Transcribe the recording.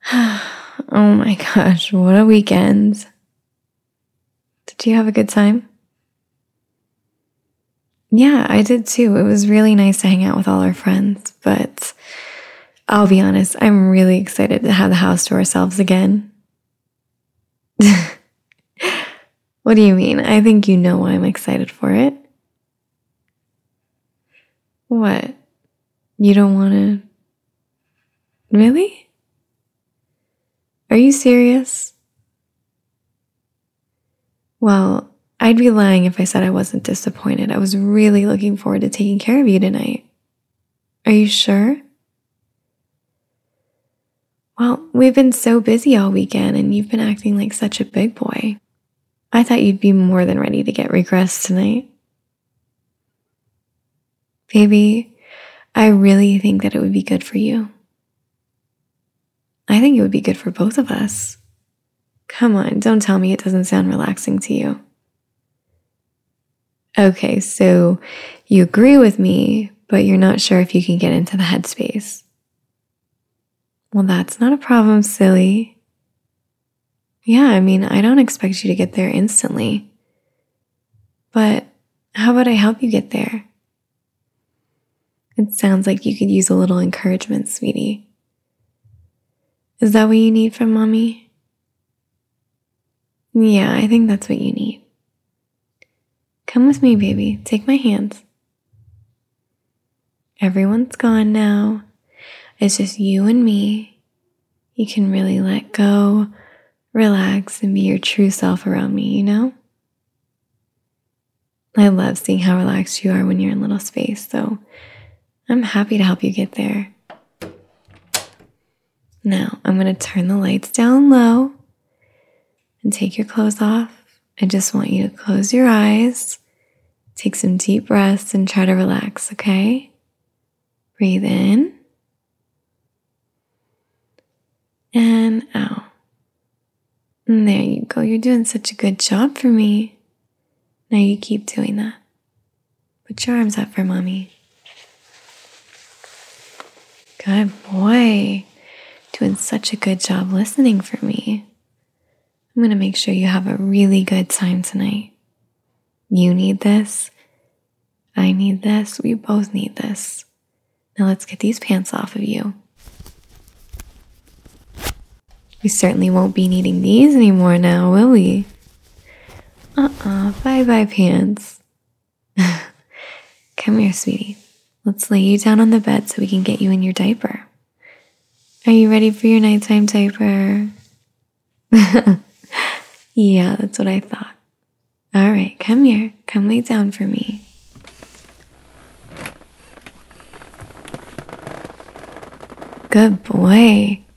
Oh my gosh, what a weekend. Did you have a good time? Yeah, I did too. It was really nice to hang out with all our friends, but I'll be honest, I'm really excited to have the house to ourselves again. What do you mean? I think you know why I'm excited for it. What? You don't want to? Really? Are you serious? Well, I'd be lying if I said I wasn't disappointed. I was really looking forward to taking care of you tonight. Are you sure? Well, we've been so busy all weekend and you've been acting like such a big boy. I thought you'd be more than ready to get regressed tonight. Baby, I really think that it would be good for you. I think it would be good for both of us. Come on, don't tell me it doesn't sound relaxing to you. Okay, so you agree with me, but you're not sure if you can get into the headspace. Well, that's not a problem, silly. Yeah, I don't expect you to get there instantly. But how about I help you get there? It sounds like you could use a little encouragement, sweetie. Is that what you need from mommy? Yeah, I think that's what you need. Come with me, baby. Take my hands. Everyone's gone now. It's just you and me. You can really let go, relax, and be your true self around me, you know? I love seeing how relaxed you are when you're in little space, so I'm happy to help you get there. Now, I'm going to turn the lights down low and take your clothes off. I just want you to close your eyes, take some deep breaths, and try to relax, okay? Breathe in and out. And there you go. You're doing such a good job for me. Now you keep doing that. Put your arms up for mommy. Good boy. Doing such a good job listening for me. I'm going to make sure you have a really good time tonight. You need this. I need this. We both need this. Now let's get these pants off of you. We certainly won't be needing these anymore now, will we? Bye-bye pants. Come here, sweetie. Let's lay you down on the bed so we can get you in your diaper. Are you ready for your nighttime diaper? Yeah, that's what I thought. All right, come here. Come lay down for me. Good boy.